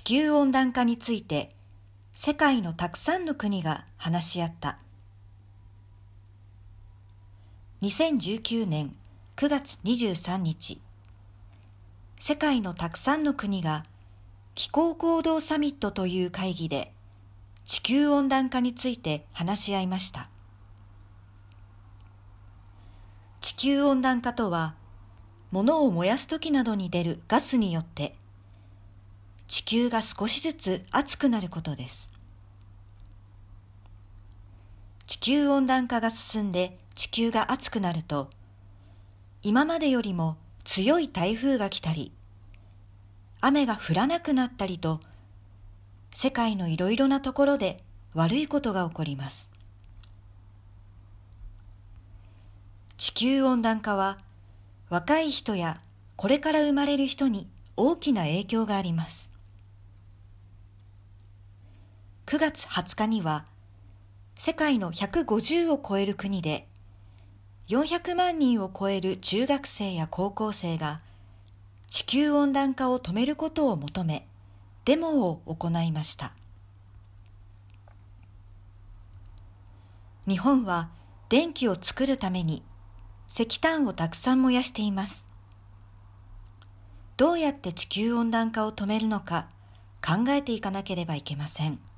球温暖化について世界のたくさんの国が話し合った。2019年9月23日、世界のたくさんの国が気候行動サミットという会議で地球温暖化について話し合いました。地球温暖化とは、物を燃やすときなどに出るガスによって地球が少しずつ熱くなることです。地球温暖化が進んで地球が熱くなると、今までよりも強い台風が来たり、雨が降らなくなったりと、世界のいろいろなところで悪いことが起こります。地球温暖化は、若い人やこれから生まれる人に大きな影響があります。9月20日には、世界の150を超える国で、400万人を超える中学生や高校生が、地球温暖化を止めることを求め、デモを行いました。日本は電気を作るために石炭をたくさん燃やしています。どうやって地球温暖化を止めるのか考えていかなければいけません。